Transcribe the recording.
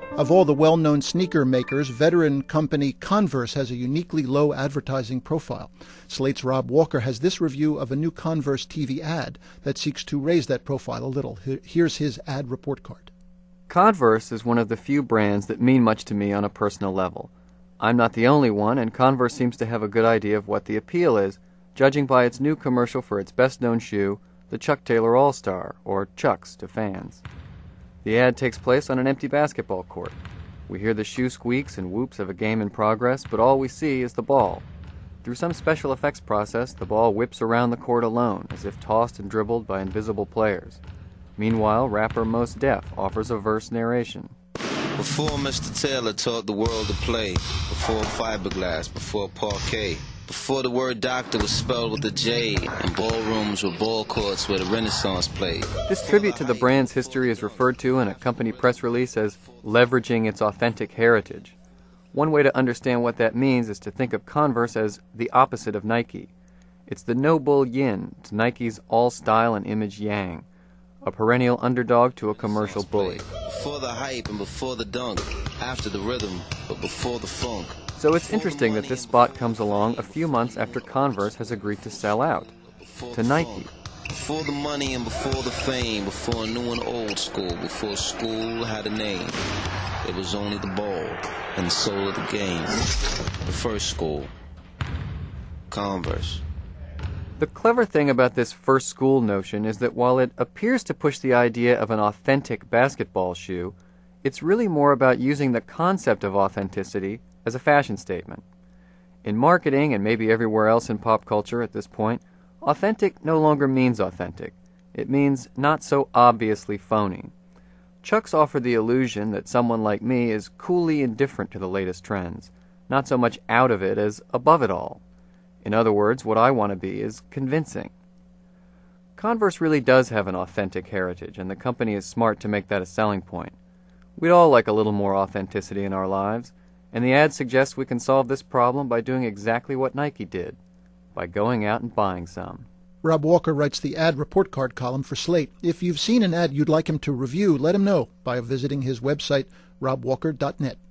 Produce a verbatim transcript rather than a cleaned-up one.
Of all the well-known sneaker makers, veteran company Converse has a uniquely low advertising profile. Slate's Rob Walker has this review of a new Converse T V ad that seeks to raise that profile a little. Here's his ad report card. Converse is one of the few brands that mean much to me on a personal level. I'm not the only one, and Converse seems to have a good idea of what the appeal is, judging by its new commercial for its best-known shoe, the Chuck Taylor All-Star, or Chucks to fans. The ad takes place on an empty basketball court. We hear the shoe squeaks and whoops of a game in progress, but all we see is the ball. Through some special effects process, the ball whips around the court alone, as if tossed and dribbled by invisible players. Meanwhile, rapper Mos Def offers a verse narration. Before Mister Taylor taught the world to play, before fiberglass, before parquet, before the word doctor was spelled with a J, and ballrooms were ball courts where the Renaissance played. This tribute to the brand's history is referred to in a company press release as leveraging its authentic heritage. One way to understand what that means is to think of Converse as the opposite of Nike. It's the no-bull yin to Nike's all-style and image yang, a perennial underdog to a commercial bully. Before the hype and before the dunk, after the rhythm, but before the funk. So it's interesting that this spot comes along a few months after Converse has agreed to sell out to Nike. Before the money and before the fame, before new and old school, before school had a name, it was only the ball and the soul of the game. The first school, Converse. The clever thing about this first school notion is that while it appears to push the idea of an authentic basketball shoe, it's really more about using the concept of authenticity as a fashion statement. In marketing, and maybe everywhere else in pop culture at this point, authentic no longer means authentic. It means not so obviously phony. Chucks offer the illusion that someone like me is coolly indifferent to the latest trends, not so much out of it as above it all. In other words, what I want to be is convincing. Converse really does have an authentic heritage, and the company is smart to make that a selling point. We'd all like a little more authenticity in our lives, and the ad suggests we can solve this problem by doing exactly what Nike did, by going out and buying some. Rob Walker writes the ad report card column for Slate. If you've seen an ad you'd like him to review, let him know by visiting his website, rob walker dot net.